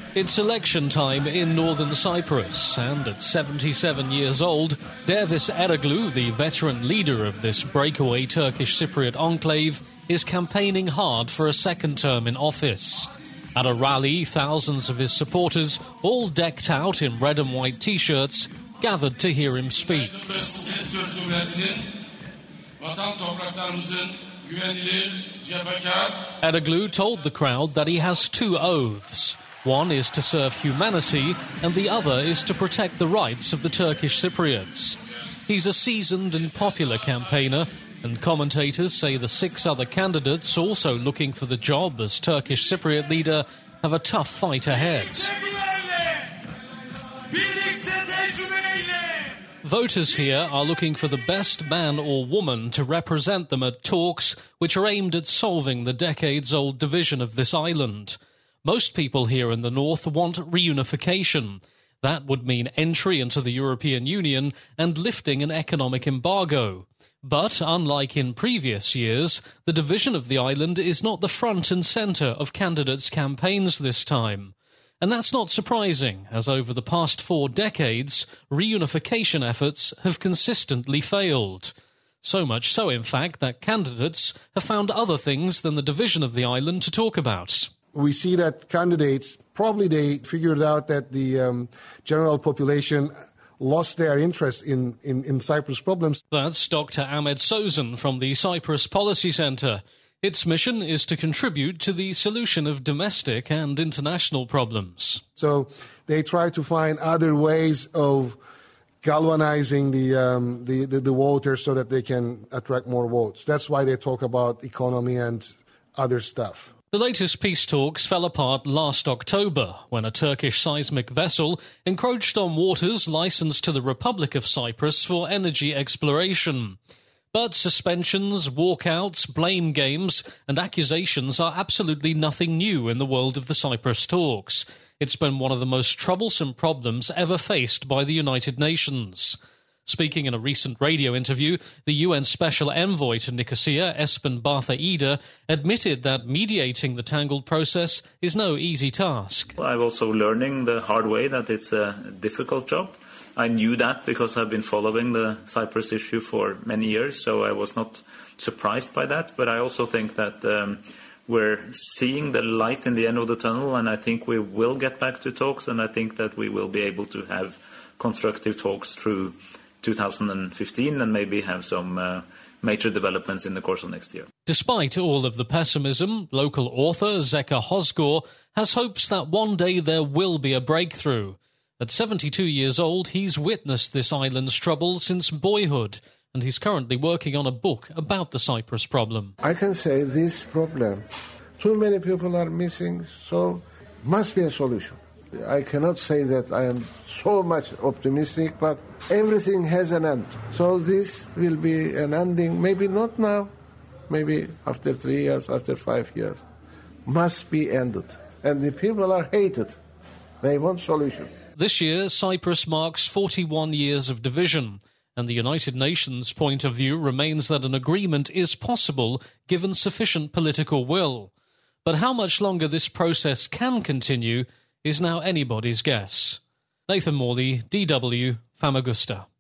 It's election time in northern Cyprus, and at 77 years old, Dervis Eroğlu, the veteran leader of this breakaway Turkish Cypriot enclave, is campaigning hard for a second term in office. At a rally, thousands of his supporters, all decked out in red and white T-shirts, gathered to hear him speak. Eroğlu told the crowd that he has two oaths. One is to serve humanity, and the other is to protect the rights of the Turkish Cypriots. He's a seasoned and popular campaigner, and commentators say the 6 other candidates also looking for the job as Turkish Cypriot leader have a tough fight ahead. Voters here are looking for the best man or woman to represent them at talks which are aimed at solving the decades-old division of this island. Most people here in the north want reunification. That would mean entry into the European Union and lifting an economic embargo. But, unlike in previous years, the division of the island is not the front and centre of candidates' campaigns this time. And that's not surprising, as over the past 4 decades, reunification efforts have consistently failed. So much so, in fact, that candidates have found other things than the division of the island to talk about. We see that candidates, probably they figured out that the general population lost their interest in Cyprus problems. That's Dr. Ahmed Sozan from the Cyprus Policy Centre. Its mission is to contribute to the solution of domestic and international problems. So they try to find other ways of galvanizing the voters so that they can attract more votes. That's why they talk about economy and other stuff. The latest peace talks fell apart last October when a Turkish seismic vessel encroached on waters licensed to the Republic of Cyprus for energy exploration. But suspensions, walkouts, blame games and accusations are absolutely nothing new in the world of the Cyprus talks. It's been one of the most troublesome problems ever faced by the United Nations. Speaking in a recent radio interview, the UN Special Envoy to Nicosia, Espen Bartha Ida, admitted that mediating the tangled process is no easy task. I'm also learning the hard way that it's a difficult job. I knew that because I've been following the Cyprus issue for many years, so I was not surprised by that. But I also think that we're seeing the light in the end of the tunnel, and I think we will get back to talks, and I think that we will be able to have constructive talks through 2015 and maybe have some major developments in the course of next year. Despite all of the pessimism, local author Zeka Hozgor has hopes that one day there will be a breakthrough. At 72 years old, he's witnessed this island's trouble since boyhood, and he's currently working on a book about the Cyprus problem. I can say this problem, too many people are missing, so must be a solution. I cannot say that I am so much optimistic, but everything has an end. So this will be an ending, maybe not now, maybe after 3 years, after 5 years. Must be ended. And the people are hated. They want solution. This year, Cyprus marks 41 years of division, and the United Nations' point of view remains that an agreement is possible given sufficient political will. But how much longer this process can continue is now anybody's guess. Nathan Morley, DW, Famagusta.